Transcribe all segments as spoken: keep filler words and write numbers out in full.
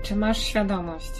Czy masz świadomość?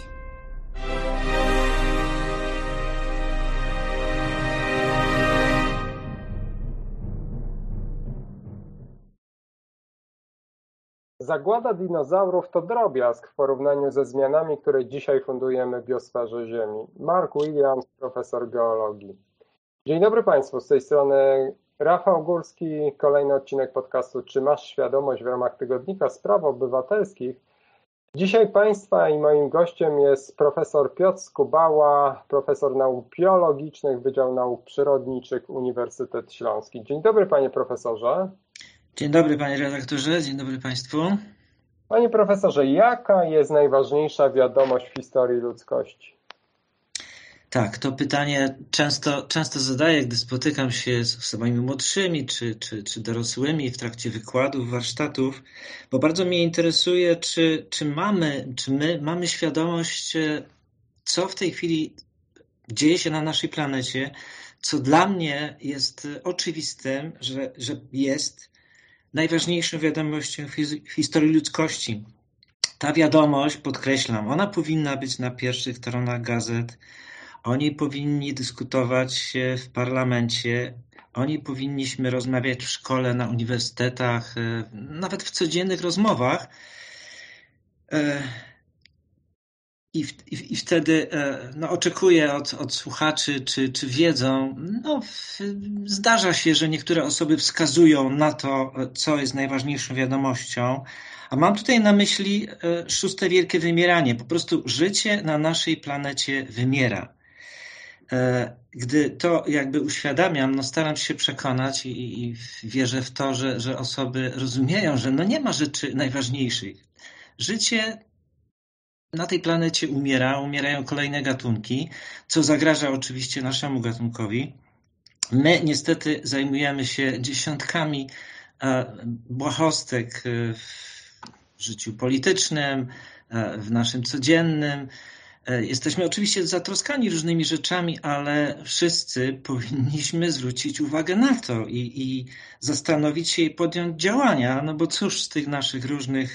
Zagłada dinozaurów to drobiazg w porównaniu ze zmianami, które dzisiaj fundujemy biosferze Ziemi. Mark Williams, profesor geologii. Dzień dobry Państwu, z tej strony Rafał Górski, kolejny odcinek podcastu Czy masz świadomość w ramach Tygodnika Spraw Obywatelskich. Dzisiaj Państwa i moim gościem jest profesor Piotr Skubała, profesor nauk biologicznych, Wydział Nauk Przyrodniczych, Uniwersytet Śląski. Dzień dobry Panie Profesorze. Dzień dobry Panie Redaktorze, dzień dobry Państwu. Panie Profesorze, jaka jest najważniejsza wiadomość w historii ludzkości? Tak, to pytanie często, często zadaję, gdy spotykam się z osobami młodszymi czy, czy, czy dorosłymi w trakcie wykładów, warsztatów, bo bardzo mnie interesuje, czy, czy mamy, czy my mamy świadomość, co w tej chwili dzieje się na naszej planecie, co dla mnie jest oczywistym, że, że jest najważniejszą wiadomością w historii ludzkości. Ta wiadomość, podkreślam, ona powinna być na pierwszych stronach gazet. Oni powinni dyskutować w parlamencie, oni powinniśmy rozmawiać w szkole, na uniwersytetach, nawet w codziennych rozmowach. I, i, i wtedy no, oczekuję od, od słuchaczy, czy, czy wiedzą, no, zdarza się, że niektóre osoby wskazują na to, co jest najważniejszą wiadomością, a mam tutaj na myśli szóste wielkie wymieranie. Po prostu życie na naszej planecie wymiera. Gdy to jakby uświadamiam, no staram się przekonać i, i wierzę w to, że, że osoby rozumieją, że no nie ma rzeczy najważniejszych. Życie na tej planecie umiera, umierają kolejne gatunki, co zagraża oczywiście naszemu gatunkowi. My niestety zajmujemy się dziesiątkami błahostek w życiu politycznym, w naszym codziennym. Jesteśmy oczywiście zatroskani różnymi rzeczami, ale wszyscy powinniśmy zwrócić uwagę na to i, i zastanowić się i podjąć działania, no bo cóż z tych naszych różnych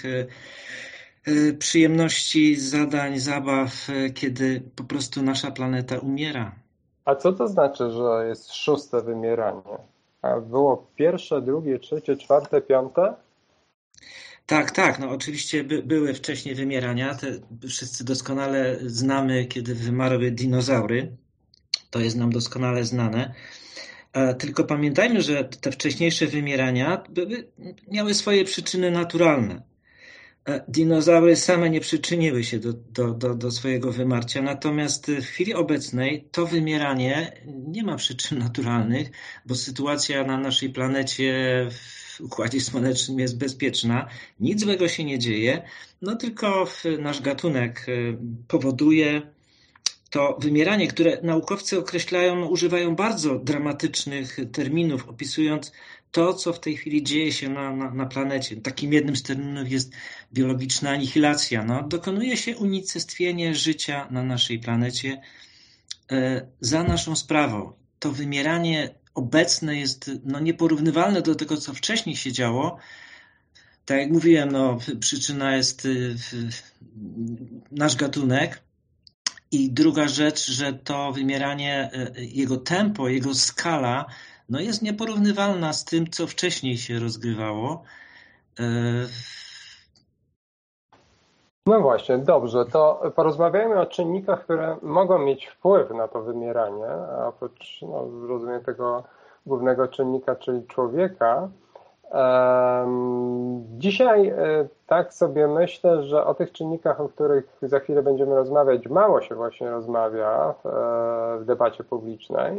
przyjemności, zadań, zabaw, kiedy po prostu nasza planeta umiera. A co to znaczy, że jest szóste wymieranie? A było pierwsze, drugie, trzecie, czwarte, piąte? Tak, tak, no oczywiście by, były wcześniej wymierania, te wszyscy doskonale znamy, kiedy wymarły dinozaury, to jest nam doskonale znane, e, tylko pamiętajmy, że te wcześniejsze wymierania były, miały swoje przyczyny naturalne. E, dinozaury same nie przyczyniły się do, do, do, do swojego wymarcia, natomiast w chwili obecnej to wymieranie nie ma przyczyn naturalnych, bo sytuacja na naszej planecie w Układzie Słonecznym jest bezpieczna, nic złego się nie dzieje, no tylko nasz gatunek powoduje to wymieranie, które naukowcy określają, no, używają bardzo dramatycznych terminów, opisując to, co w tej chwili dzieje się na, na, na planecie. Takim jednym z terminów jest biologiczna anihilacja. No, dokonuje się unicestwienie życia na naszej planecie e, za naszą sprawą. To wymieranie obecne jest no, nieporównywalne do tego, co wcześniej się działo. Tak jak mówiłem, no, przyczyna jest nasz gatunek. I druga rzecz, że to wymieranie, jego tempo, jego skala no, jest nieporównywalna z tym, co wcześniej się rozgrywało. No właśnie, dobrze, to porozmawiajmy o czynnikach, które mogą mieć wpływ na to wymieranie, a oprócz, no, rozumiem, tego głównego czynnika, czyli człowieka. Dzisiaj tak sobie myślę, że o tych czynnikach, o których za chwilę będziemy rozmawiać, mało się właśnie rozmawia w, w debacie publicznej.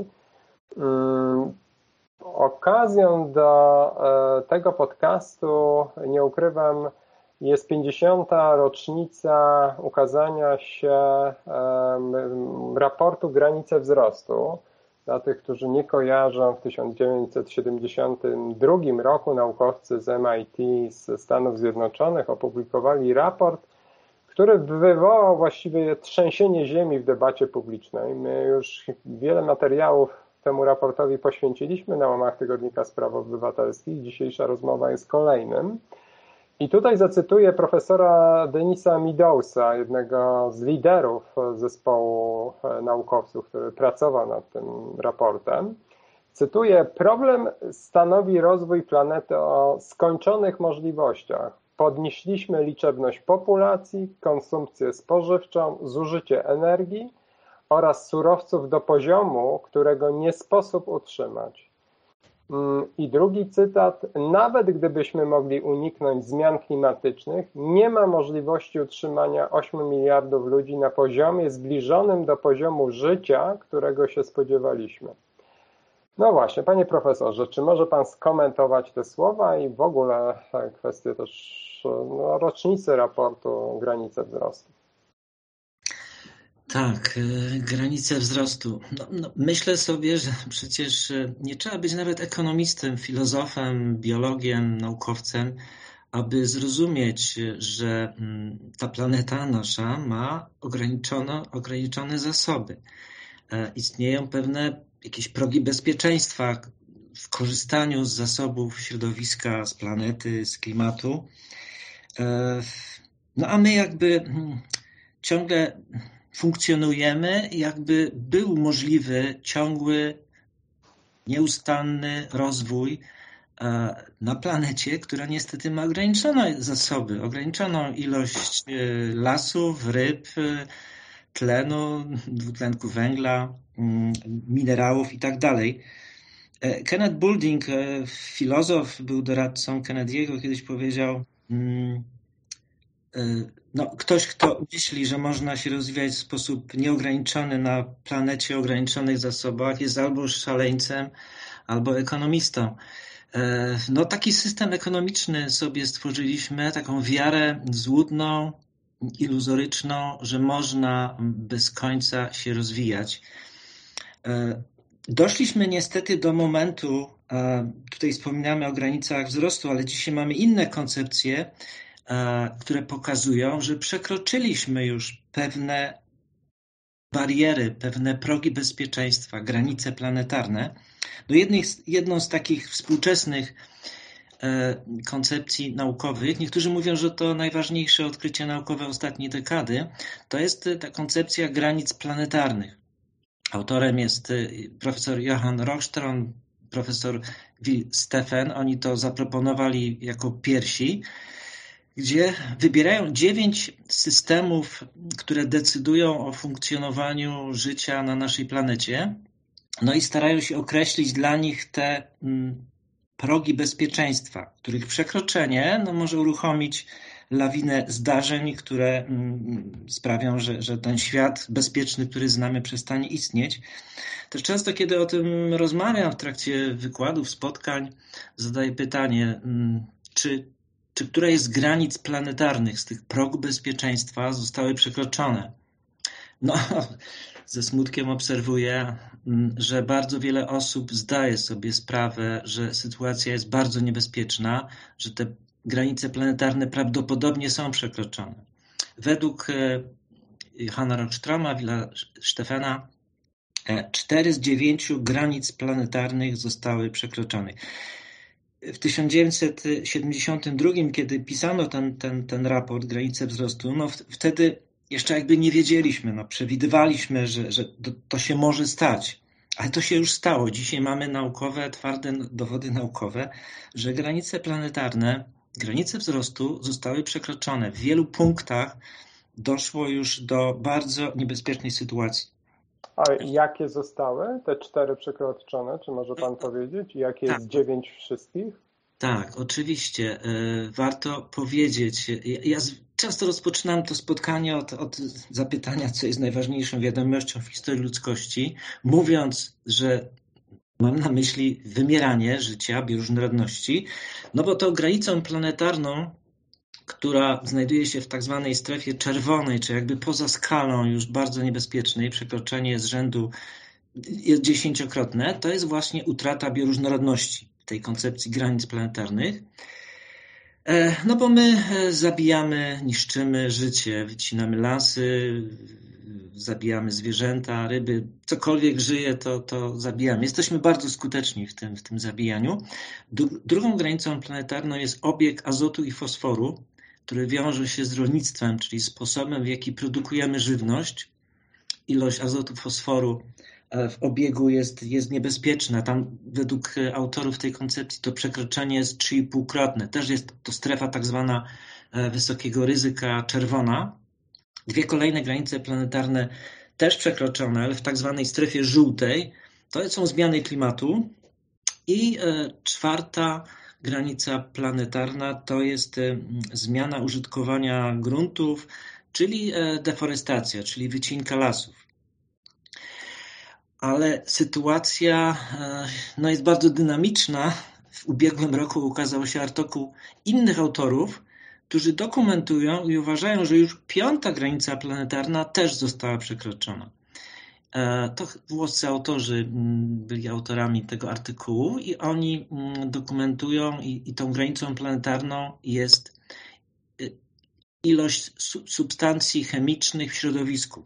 Okazją do tego podcastu, nie ukrywam, jest pięćdziesiąta rocznica ukazania się raportu Granice wzrostu. Dla tych, którzy nie kojarzą, w tysiąc dziewięćset siedemdziesiątym drugim roku naukowcy z M I T z Stanów Zjednoczonych opublikowali raport, który wywołał właściwie trzęsienie ziemi w debacie publicznej. My już wiele materiałów temu raportowi poświęciliśmy na łamach Tygodnika Spraw Obywatelskich. Dzisiejsza rozmowa jest kolejnym. I tutaj zacytuję profesora Denisa Meadowsa, jednego z liderów zespołu naukowców, który pracował nad tym raportem. Cytuję: problem stanowi rozwój planety o skończonych możliwościach. Podnieśliśmy liczebność populacji, konsumpcję spożywczą, zużycie energii oraz surowców do poziomu, którego nie sposób utrzymać. I drugi cytat: nawet gdybyśmy mogli uniknąć zmian klimatycznych, nie ma możliwości utrzymania ośmiu miliardów ludzi na poziomie zbliżonym do poziomu życia, którego się spodziewaliśmy. No właśnie, panie profesorze, czy może pan skomentować te słowa i w ogóle kwestię też no, rocznicy raportu Granice wzrostu? Tak, granice wzrostu. No, no, myślę sobie, że przecież nie trzeba być nawet ekonomistą, filozofem, biologiem, naukowcem, aby zrozumieć, że ta planeta nasza ma ograniczone, ograniczone zasoby. Istnieją pewne jakieś progi bezpieczeństwa w korzystaniu z zasobów środowiska, z planety, z klimatu. No a my jakby ciągle funkcjonujemy, jakby był możliwy ciągły, nieustanny rozwój na planecie, która niestety ma ograniczone zasoby, ograniczoną ilość lasów, ryb, tlenu, dwutlenku węgla, minerałów i tak dalej. Kenneth Boulding, filozof, był doradcą Kennedy'ego, kiedyś powiedział: no, ktoś, kto myśli, że można się rozwijać w sposób nieograniczony na planecie o ograniczonych zasobach, jest albo szaleńcem, albo ekonomistą. No, taki system ekonomiczny sobie stworzyliśmy, taką wiarę złudną, iluzoryczną, że można bez końca się rozwijać. Doszliśmy niestety do momentu, tutaj wspominamy o granicach wzrostu, ale dzisiaj mamy inne koncepcje, które pokazują, że przekroczyliśmy już pewne bariery, pewne progi bezpieczeństwa, granice planetarne. Do jednych, jedną z takich współczesnych koncepcji naukowych, niektórzy mówią, że to najważniejsze odkrycie naukowe ostatniej dekady, to jest ta koncepcja granic planetarnych. Autorem jest profesor Johann Rockström, profesor Will Steffen. Oni to zaproponowali jako pierwsi, gdzie wybierają dziewięć systemów, które decydują o funkcjonowaniu życia na naszej planecie, no i starają się określić dla nich te progi bezpieczeństwa, których przekroczenie no, może uruchomić lawinę zdarzeń, które sprawią, że, że ten świat bezpieczny, który znamy, przestanie istnieć. Też często, kiedy o tym rozmawiam w trakcie wykładów, spotkań, zadaję pytanie, czy Czy któreś z granic planetarnych, z tych progów bezpieczeństwa zostały przekroczone? No, ze smutkiem obserwuję, że bardzo wiele osób zdaje sobie sprawę, że sytuacja jest bardzo niebezpieczna, że te granice planetarne prawdopodobnie są przekroczone. Według Johanna Rockströma, Willa Steffena, cztery z dziewięciu granic planetarnych zostały przekroczone. W tysiąc dziewięćset siedemdziesiątym drugim, kiedy pisano ten, ten, ten raport Granice wzrostu, no wtedy jeszcze jakby nie wiedzieliśmy, no przewidywaliśmy, że, że to, to się może stać, ale to się już stało. Dzisiaj mamy naukowe, twarde dowody naukowe, że granice planetarne, granice wzrostu zostały przekroczone. W wielu punktach doszło już do bardzo niebezpiecznej sytuacji. A jakie zostały te cztery przekroczone? Czy może pan powiedzieć? Jakie tak. jest dziewięć wszystkich? Tak, oczywiście. Warto powiedzieć. Ja często rozpoczynam to spotkanie od, od zapytania, co jest najważniejszą wiadomością w historii ludzkości, mówiąc, że mam na myśli wymieranie życia, bioróżnorodności, no bo tą granicą planetarną, która znajduje się w tak zwanej strefie czerwonej, czy jakby poza skalą już bardzo niebezpiecznej, przekroczenie z rzędu jest dziesięciokrotne, to jest właśnie utrata bioróżnorodności, tej koncepcji granic planetarnych. No bo my zabijamy, niszczymy życie, wycinamy lasy, zabijamy zwierzęta, ryby, cokolwiek żyje, to, to zabijamy. Jesteśmy bardzo skuteczni w tym, w tym zabijaniu. Drugą granicą planetarną jest obieg azotu i fosforu, który wiąże się z rolnictwem, czyli sposobem, w jaki produkujemy żywność. Ilość azotu, fosforu w obiegu jest, jest niebezpieczna. Tam według autorów tej koncepcji to przekroczenie jest trzy i pół krotne. Też jest to strefa tak zwana wysokiego ryzyka czerwona. Dwie kolejne granice planetarne też przekroczone, ale w tak zwanej strefie żółtej. To są zmiany klimatu. I czwarta granica planetarna to jest zmiana użytkowania gruntów, czyli deforestacja, czyli wycinka lasów. Ale sytuacja no, jest bardzo dynamiczna. W ubiegłym roku ukazał się artykuł innych autorów, którzy dokumentują i uważają, że już piąta granica planetarna też została przekroczona. To włoscy autorzy byli autorami tego artykułu i oni dokumentują i, i tą granicą planetarną jest ilość substancji chemicznych w środowisku.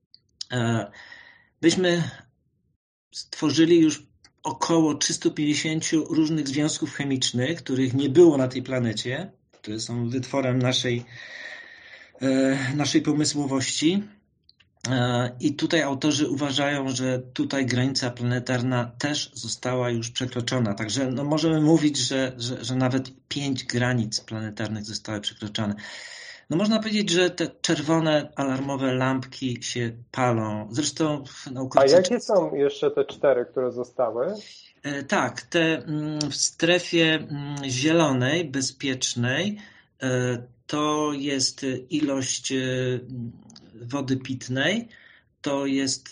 Myśmy stworzyli już około trzysta pięćdziesiąt różnych związków chemicznych, których nie było na tej planecie, które są wytworem naszej, naszej pomysłowości. I tutaj autorzy uważają, że tutaj granica planetarna też została już przekroczona. Także no możemy mówić, że, że, że nawet pięć granic planetarnych zostały przekroczone. No można powiedzieć, że te czerwone alarmowe lampki się palą. Zresztą naukowcy... A jakie są jeszcze te cztery, które zostały? Tak, te w strefie zielonej, bezpiecznej to jest ilość wody pitnej, to jest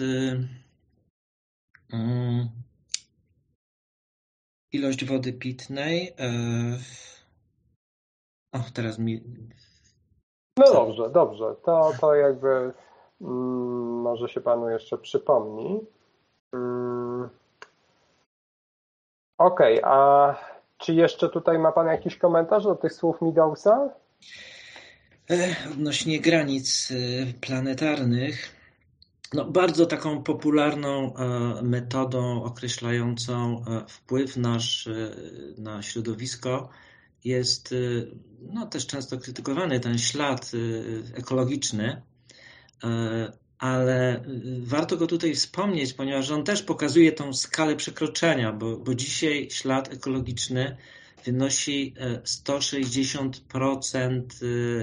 ilość wody pitnej. O, teraz mi... No dobrze, dobrze. To, to jakby mm, może się panu jeszcze przypomni. Mm. Okej, okay, a czy jeszcze tutaj ma pan jakiś komentarz do tych słów Meadowsa? Odnośnie granic planetarnych, no bardzo taką popularną metodą określającą wpływ nasz na środowisko jest no, też często krytykowany ten ślad ekologiczny, ale warto go tutaj wspomnieć, ponieważ on też pokazuje tą skalę przekroczenia, bo, bo dzisiaj ślad ekologiczny wynosi sto sześćdziesiąt procent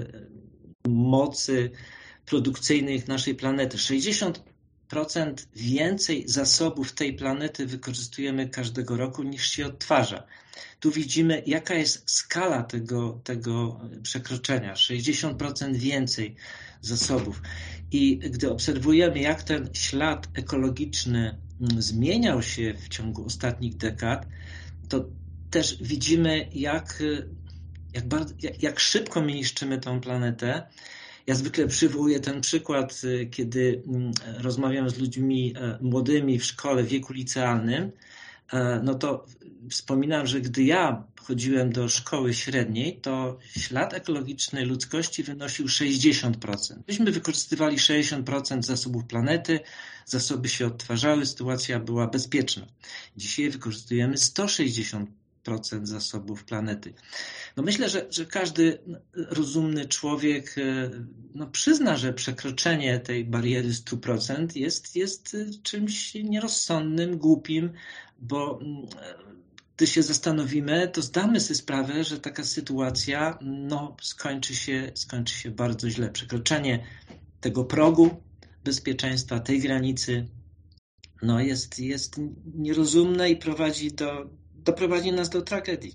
mocy produkcyjnych naszej planety. sześćdziesiąt procent więcej zasobów tej planety wykorzystujemy każdego roku niż się odtwarza. Tu widzimy, jaka jest skala tego, tego przekroczenia. sześćdziesiąt procent więcej zasobów. I gdy obserwujemy, jak ten ślad ekologiczny zmieniał się w ciągu ostatnich dekad, to też widzimy, jak, jak, bardzo, jak, jak szybko my niszczymy tą planetę. Ja zwykle przywołuję ten przykład, kiedy rozmawiam z ludźmi młodymi w szkole w wieku licealnym, no to wspominam, że gdy ja chodziłem do szkoły średniej, to ślad ekologiczny ludzkości wynosił sześćdziesiąt procent. Myśmy wykorzystywali sześćdziesiąt procent zasobów planety, zasoby się odtwarzały, sytuacja była bezpieczna. Dzisiaj wykorzystujemy sto sześćdziesiąt procent zasobów planety. No myślę, że, że każdy rozumny człowiek no, przyzna, że przekroczenie tej bariery sto procent jest, jest czymś nierozsądnym, głupim, bo gdy się zastanowimy, to zdamy sobie sprawę, że taka sytuacja no, skończy się, skończy się bardzo źle. Przekroczenie tego progu bezpieczeństwa, tej granicy no, jest, jest nierozumne i prowadzi do doprowadzi nas do tragedii.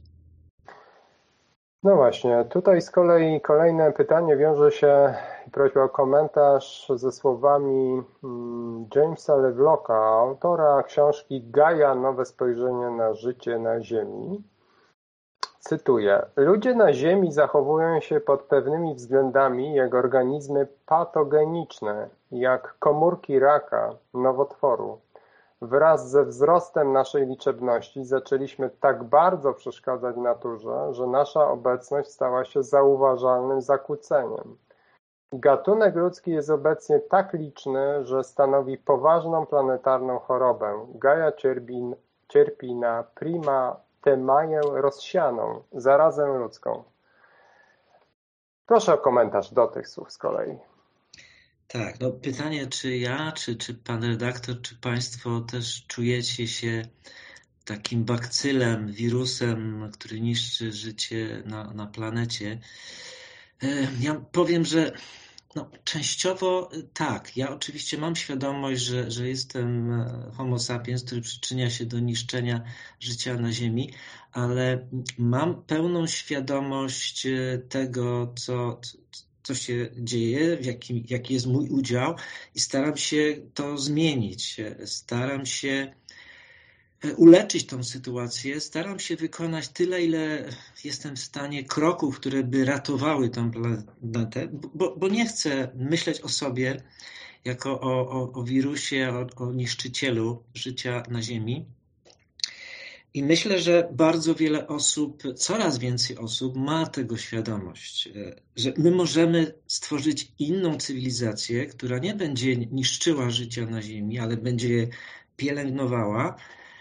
No właśnie, tutaj z kolei kolejne pytanie wiąże się, prośba o komentarz ze słowami Jamesa Lovelocka, autora książki Gaia, nowe spojrzenie na życie na Ziemi. Cytuję: ludzie na Ziemi zachowują się pod pewnymi względami jak organizmy patogeniczne, jak komórki raka, nowotworu. Wraz ze wzrostem naszej liczebności zaczęliśmy tak bardzo przeszkadzać naturze, że nasza obecność stała się zauważalnym zakłóceniem. Gatunek ludzki jest obecnie tak liczny, że stanowi poważną planetarną chorobę. Gaia cierpi, cierpi na prima temaję rozsianą, zarazę ludzką. Proszę o komentarz do tych słów z kolei. Tak, no pytanie, czy ja, czy, czy pan redaktor, czy państwo też czujecie się takim bakcylem, wirusem, który niszczy życie na, na planecie? Ja powiem, że no, częściowo tak. Ja oczywiście mam świadomość, że, że jestem homo sapiens, który przyczynia się do niszczenia życia na Ziemi, ale mam pełną świadomość tego, co, co się dzieje, w jakim, jaki jest mój udział i staram się to zmienić. Staram się uleczyć tą sytuację, staram się wykonać tyle, ile jestem w stanie kroków, które by ratowały tę planetę, bo, bo nie chcę myśleć o sobie jako o, o, o wirusie, o, o niszczycielu życia na Ziemi. I myślę, że bardzo wiele osób, coraz więcej osób ma tego świadomość, że my możemy stworzyć inną cywilizację, która nie będzie niszczyła życia na Ziemi, ale będzie je pielęgnowała.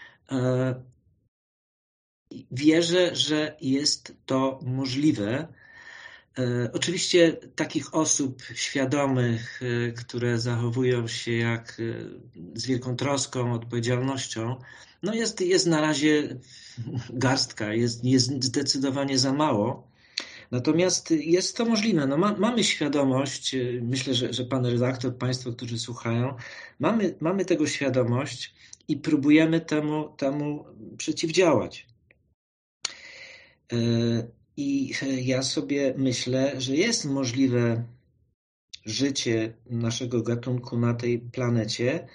Wierzę, że jest to możliwe. Oczywiście takich osób świadomych, które zachowują się jak z wielką troską, odpowiedzialnością, no jest, jest na razie garstka, jest, jest zdecydowanie za mało. Natomiast jest to możliwe. No ma, mamy świadomość, myślę, że, że pan redaktor, państwo, którzy słuchają, mamy, mamy tego świadomość i próbujemy temu, temu przeciwdziałać. I ja sobie myślę, że jest możliwe życie naszego gatunku na tej planecie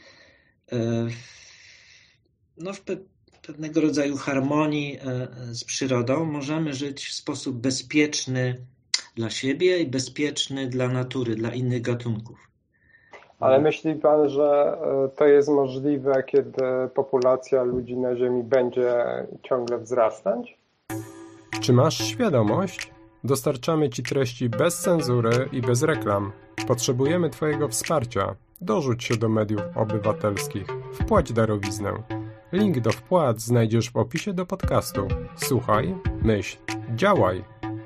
no w pe- pewnego rodzaju harmonii z przyrodą. Możemy żyć w sposób bezpieczny dla siebie i bezpieczny dla natury, dla innych gatunków. Ale myśli pan, że to jest możliwe, kiedy populacja ludzi na Ziemi będzie ciągle wzrastać? Czy masz świadomość? Dostarczamy Ci treści bez cenzury i bez reklam. Potrzebujemy Twojego wsparcia. Dorzuć się do mediów obywatelskich. Wpłać darowiznę. Link do wpłat znajdziesz w opisie do podcastu. Słuchaj, myśl, działaj.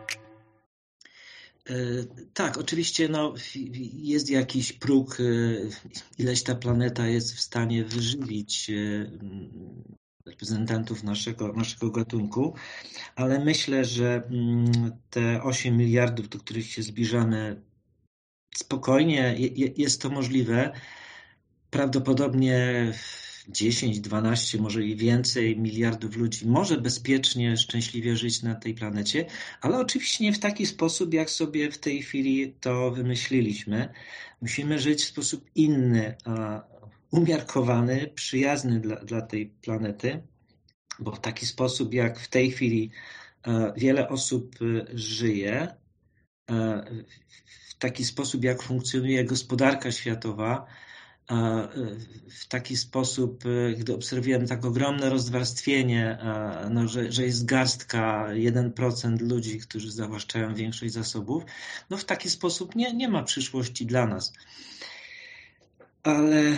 Tak, oczywiście no, jest jakiś próg, ileś ta planeta jest w stanie wyżywić reprezentantów naszego, naszego gatunku, ale myślę, że te osiem miliardów, do których się zbliżamy, spokojnie jest to możliwe. Prawdopodobnie dziesięć, dwanaście, może i więcej miliardów ludzi może bezpiecznie, szczęśliwie żyć na tej planecie, ale oczywiście nie w taki sposób, jak sobie w tej chwili to wymyśliliśmy. Musimy żyć w sposób inny, umiarkowany, przyjazny dla, dla tej planety, bo w taki sposób, jak w tej chwili wiele osób żyje, w taki sposób, jak funkcjonuje gospodarka światowa, w taki sposób, gdy obserwujemy tak ogromne rozwarstwienie, no, że, że jest garstka, jeden procent ludzi, którzy zawłaszczają większość zasobów, no w taki sposób nie, nie ma przyszłości dla nas. Ale...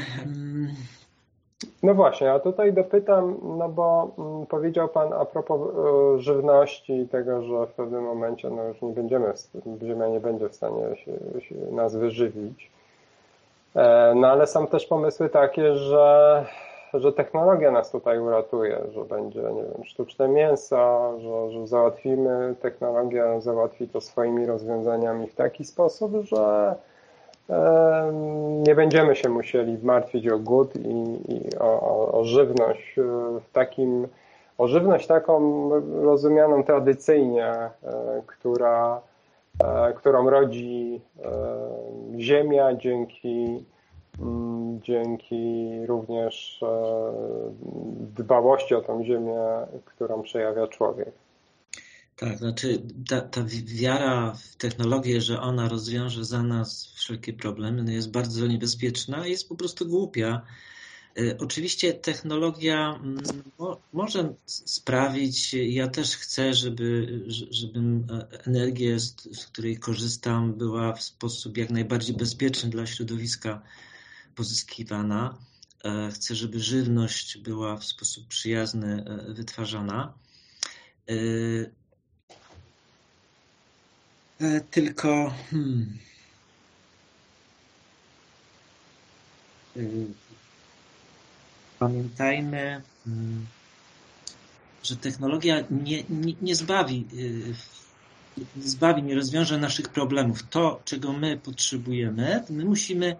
No właśnie, a tutaj dopytam, no bo powiedział pan a propos żywności i tego, że w pewnym momencie no już nie będziemy, Ziemia nie będzie w stanie się, się nas wyżywić. No ale są też pomysły takie, że, że technologia nas tutaj uratuje, że będzie, nie wiem, sztuczne mięso, że, że załatwimy, technologia załatwi to swoimi rozwiązaniami w taki sposób, że e, nie będziemy się musieli martwić o głód i, i o, o, o żywność w takim, o żywność taką rozumianą tradycyjnie, e, która którą rodzi ziemia dzięki, dzięki również dbałości o tą ziemię, którą przejawia człowiek. Tak, znaczy ta, ta wiara w technologię, że ona rozwiąże za nas wszelkie problemy, no jest bardzo niebezpieczna i jest po prostu głupia. Oczywiście technologia może sprawić, ja też chcę, żeby, żebym energię, z której korzystam, była w sposób jak najbardziej bezpieczny dla środowiska pozyskiwana. Chcę, żeby żywność była w sposób przyjazny wytwarzana. Tylko hmm, pamiętajmy, że technologia nie, nie, nie zbawi, nie zbawi, nie rozwiąże naszych problemów. To, czego my potrzebujemy, my musimy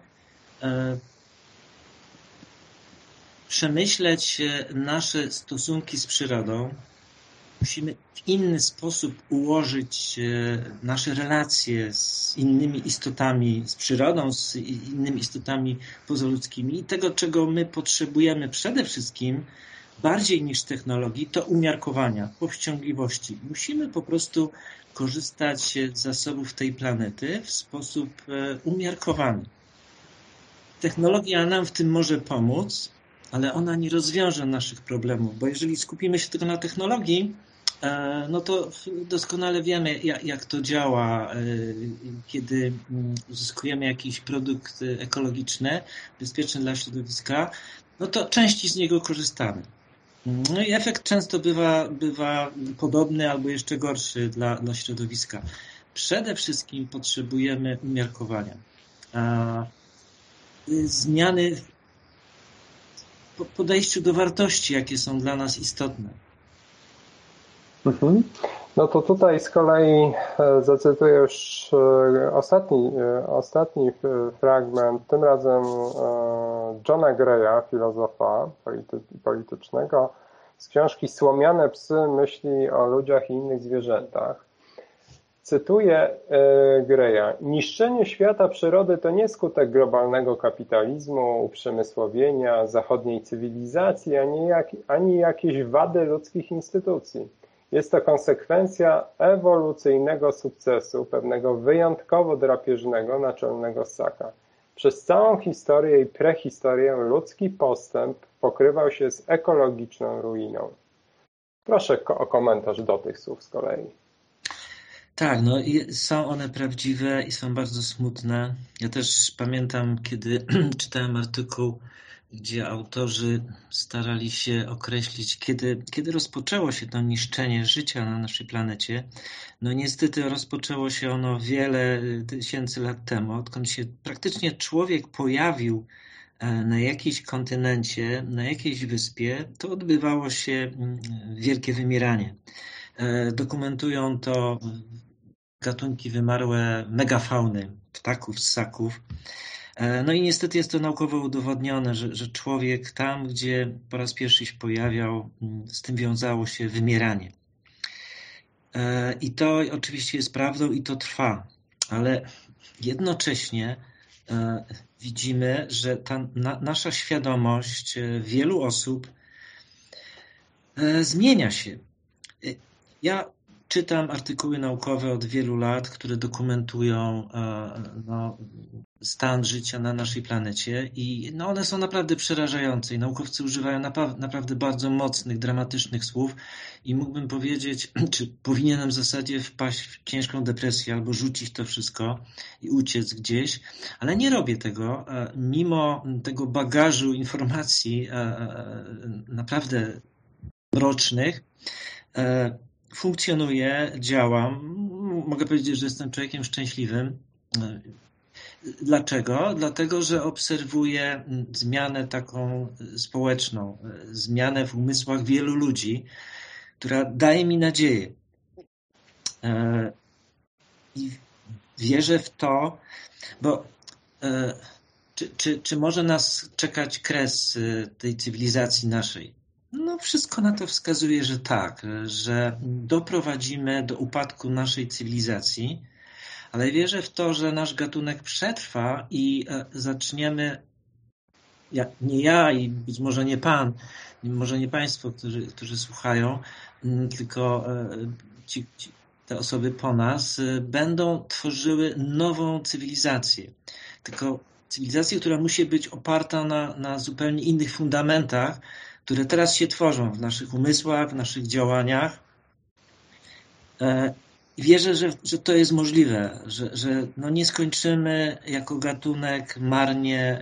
przemyśleć nasze stosunki z przyrodą. Musimy w inny sposób ułożyć nasze relacje z innymi istotami, z przyrodą, z innymi istotami pozaludzkimi. I tego, czego my potrzebujemy przede wszystkim, bardziej niż technologii, to umiarkowania, powściągliwości. Musimy po prostu korzystać z zasobów tej planety w sposób umiarkowany. Technologia nam w tym może pomóc, ale ona nie rozwiąże naszych problemów, bo jeżeli skupimy się tylko na technologii, no to doskonale wiemy, jak to działa, kiedy uzyskujemy jakiś produkt ekologiczny, bezpieczny dla środowiska, no to części z niego korzystamy. No i efekt często bywa, bywa podobny albo jeszcze gorszy dla, dla środowiska. Przede wszystkim potrzebujemy umiarkowania. Zmiany w podejściu do wartości, jakie są dla nas istotne. Mhm. No to tutaj z kolei zacytuję już ostatni, ostatni fragment, tym razem Johna Greya, filozofa polity, politycznego, z książki Słomiane psy, myśli o ludziach i innych zwierzętach. Cytuję Greya. Niszczenie świata przyrody to nie skutek globalnego kapitalizmu, uprzemysłowienia, zachodniej cywilizacji, ani, jak, ani jakieś wady ludzkich instytucji. Jest to konsekwencja ewolucyjnego sukcesu pewnego wyjątkowo drapieżnego naczelnego ssaka. Przez całą historię i prehistorię ludzki postęp pokrywał się z ekologiczną ruiną. Proszę o komentarz do tych słów z kolei. Tak, no i są one prawdziwe i są bardzo smutne. Ja też pamiętam, kiedy czytałem artykuł, gdzie autorzy starali się określić, kiedy, kiedy rozpoczęło się to niszczenie życia na naszej planecie. No niestety rozpoczęło się ono wiele tysięcy lat temu, odkąd się praktycznie człowiek pojawił na jakimś kontynencie, na jakiejś wyspie, to odbywało się wielkie wymieranie. Dokumentują to gatunki wymarłe megafauny, ptaków, ssaków. No i niestety jest to naukowo udowodnione, że, że człowiek tam, gdzie po raz pierwszy się pojawiał, z tym wiązało się wymieranie. I to oczywiście jest prawdą i to trwa, ale jednocześnie widzimy, że ta na, nasza świadomość wielu osób zmienia się. Ja czytam artykuły naukowe od wielu lat, które dokumentują no, stan życia na naszej planecie i no, one są naprawdę przerażające i naukowcy używają napa- naprawdę bardzo mocnych, dramatycznych słów i mógłbym powiedzieć, czy powinienem w zasadzie wpaść w ciężką depresję albo rzucić to wszystko i uciec gdzieś, ale nie robię tego, mimo tego bagażu informacji naprawdę mrocznych. Funkcjonuję, działam. Mogę powiedzieć, że jestem człowiekiem szczęśliwym. Dlaczego? Dlatego, że obserwuję zmianę taką społeczną, zmianę w umysłach wielu ludzi, która daje mi nadzieję. I wierzę w to, bo czy, czy, czy może nas czekać kres tej cywilizacji naszej? No wszystko na to wskazuje, że tak, że doprowadzimy do upadku naszej cywilizacji, ale wierzę w to, że nasz gatunek przetrwa i zaczniemy, ja, nie ja i być może nie pan, może nie państwo, którzy, którzy słuchają, tylko ci, ci, te osoby po nas, będą tworzyły nową cywilizację. Tylko Cywilizacji, która musi być oparta na, na zupełnie innych fundamentach, które teraz się tworzą w naszych umysłach, w naszych działaniach. I wierzę, że, że to jest możliwe, że, że no nie skończymy jako gatunek marnie,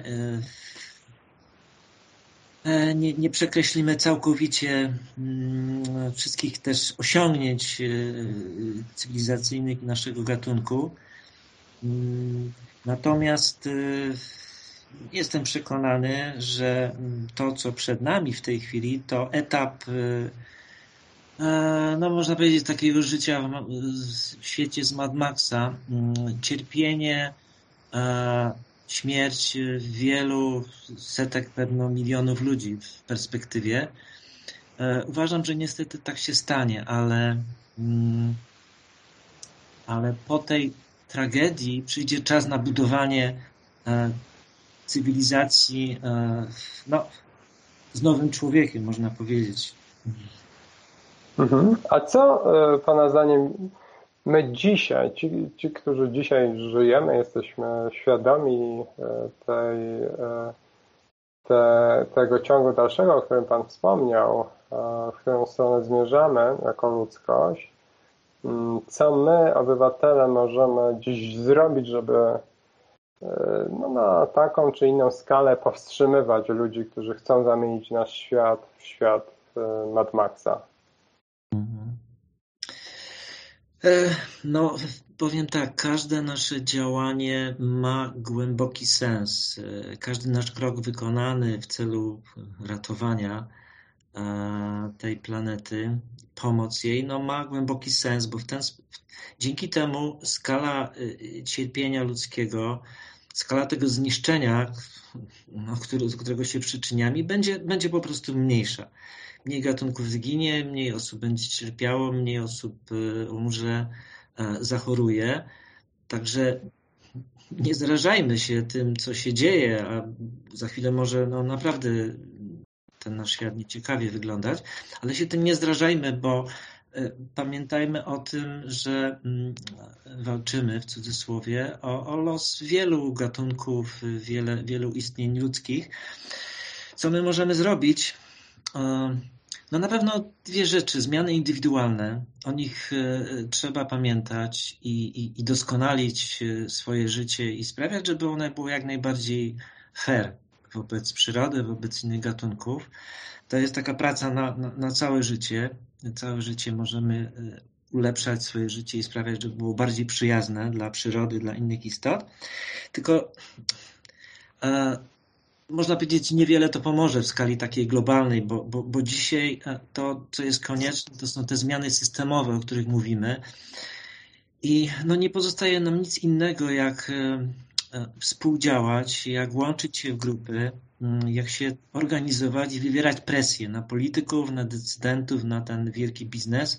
nie, nie przekreślimy całkowicie wszystkich też osiągnięć cywilizacyjnych naszego gatunku. Natomiast jestem przekonany, że to, co przed nami w tej chwili, to etap, no można powiedzieć, takiego życia w świecie z Mad Maxa, cierpienie, śmierć wielu setek, pewno milionów ludzi w perspektywie. Uważam, że niestety tak się stanie, ale, ale po tej tragedii przyjdzie czas na budowanie cywilizacji no, z nowym człowiekiem, można powiedzieć. Mhm. A co Pana zdaniem my dzisiaj, ci, ci, którzy dzisiaj żyjemy, jesteśmy świadomi tej, te, tego ciągu dalszego, o którym Pan wspomniał, w którą stronę zmierzamy jako ludzkość, co my, obywatele, możemy dziś zrobić, żeby no, na taką czy inną skalę powstrzymywać ludzi, którzy chcą zamienić nasz świat w świat Mad Maxa? No, powiem tak, każde nasze działanie ma głęboki sens. Każdy nasz krok wykonany w celu ratowania tej planety, pomoc jej, no ma głęboki sens, bo w ten, dzięki temu skala cierpienia ludzkiego, skala tego zniszczenia, no, który, z którego się przyczyniamy, będzie, będzie po prostu mniejsza. Mniej gatunków zginie, mniej osób będzie cierpiało, mniej osób umrze, zachoruje. Także nie zrażajmy się tym, co się dzieje, a za chwilę może no, naprawdę ten nasz świat nieciekawie wyglądać, ale się tym nie zrażajmy, bo pamiętajmy o tym, że walczymy w cudzysłowie o, o los wielu gatunków, wiele, wielu istnień ludzkich. Co my możemy zrobić? No na pewno dwie rzeczy, zmiany indywidualne, o nich trzeba pamiętać i, i, i doskonalić swoje życie i sprawiać, żeby one było jak najbardziej fair wobec przyrody, wobec innych gatunków. To jest taka praca na, na, na całe życie. Całe życie możemy ulepszać swoje życie i sprawiać, żeby było bardziej przyjazne dla przyrody, dla innych istot. Tylko e, można powiedzieć, niewiele to pomoże w skali takiej globalnej, bo, bo, bo dzisiaj to, co jest konieczne, to są te zmiany systemowe, o których mówimy. I no nie pozostaje nam nic innego, jak współdziałać, jak łączyć się w grupy, jak się organizować i wywierać presję na polityków, na decydentów, na ten wielki biznes.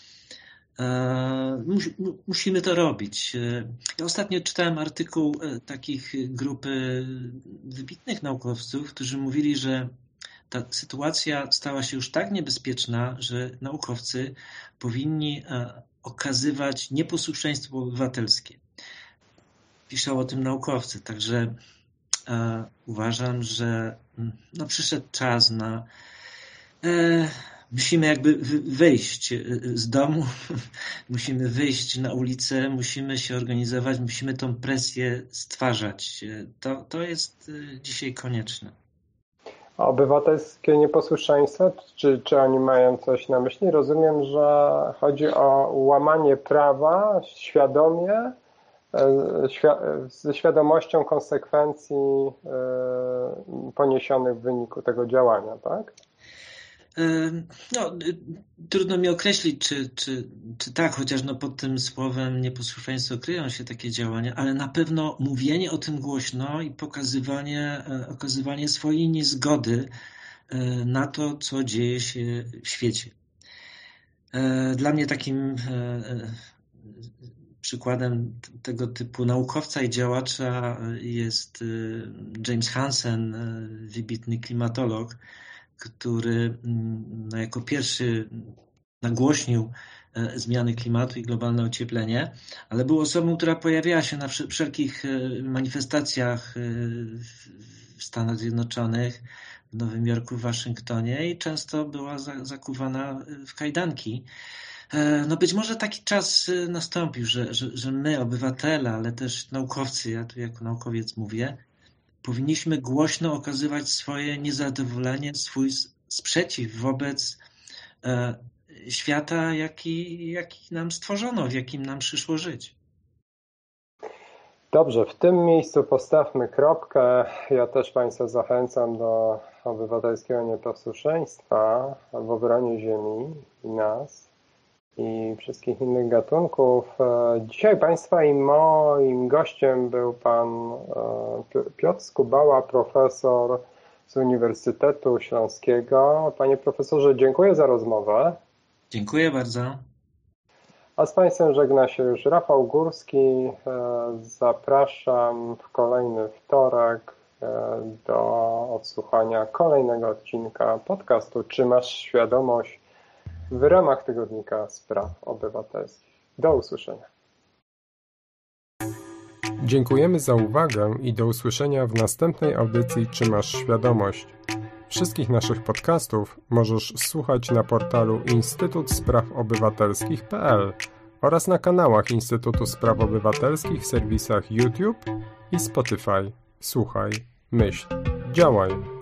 Musimy to robić. Ja ostatnio czytałem artykuł takich grupy wybitnych naukowców, którzy mówili, że ta sytuacja stała się już tak niebezpieczna, że naukowcy powinni okazywać nieposłuszeństwo obywatelskie. Piszą o tym naukowcy, także e, uważam, że no, przyszedł czas na e, musimy jakby wyjść z domu, musimy wyjść na ulicę, musimy się organizować, musimy tą presję stwarzać. To, to jest dzisiaj konieczne. A obywatelskie nieposłuszeństwo, czy, czy oni mają coś na myśli? Rozumiem, że chodzi o łamanie prawa świadomie, ze świadomością konsekwencji poniesionych w wyniku tego działania, tak? No, trudno mi określić, czy, czy, czy tak, chociaż no pod tym słowem nieposłuszeństwo kryją się takie działania, ale na pewno mówienie o tym głośno i pokazywanie, okazywanie swojej niezgody na to, co dzieje się w świecie. Dla mnie takim przykładem tego typu naukowca i działacza jest James Hansen, wybitny klimatolog, który no, jako pierwszy nagłośnił zmiany klimatu i globalne ocieplenie, ale był osobą, która pojawiała się na wszelkich manifestacjach w Stanach Zjednoczonych, w Nowym Jorku, w Waszyngtonie i często była zakuwana w kajdanki. No być może taki czas nastąpił, że, że, że my, obywatele, ale też naukowcy, ja tu jako naukowiec mówię, powinniśmy głośno okazywać swoje niezadowolenie, swój sprzeciw wobec świata, jaki, jaki nam stworzono, w jakim nam przyszło żyć. Dobrze, w tym miejscu postawmy kropkę. Ja też Państwa zachęcam do obywatelskiego nieposłuszeństwa w obronie ziemi i nas i wszystkich innych gatunków. Dzisiaj Państwa i moim gościem był Pan Piotr Skubała, profesor z Uniwersytetu Śląskiego. Panie profesorze, dziękuję za rozmowę. Dziękuję bardzo. A z Państwem żegna się już Rafał Górski. Zapraszam w kolejny wtorek do odsłuchania kolejnego odcinka podcastu Czy masz świadomość w ramach Tygodnika Spraw Obywatelskich. Do usłyszenia. Dziękujemy za uwagę i do usłyszenia w następnej audycji Czy masz świadomość? Wszystkich naszych podcastów możesz słuchać na portalu instytut spraw obywatelskich kropka p l oraz na kanałach Instytutu Spraw Obywatelskich w serwisach YouTube i Spotify. Słuchaj, myśl, działaj.